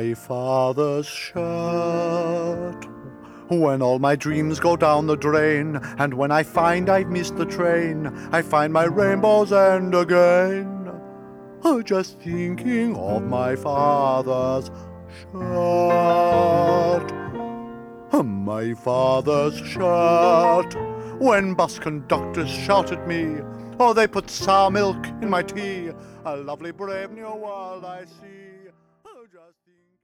my father's shirt. When all my dreams go down the drain, and when I find I've missed the train, I find my rainbow's end again. Just thinking of my father's shirt. My father's shirt. When bus conductors shout at me, oh, they put sour milk in my tea. A lovely brave new world I see. Just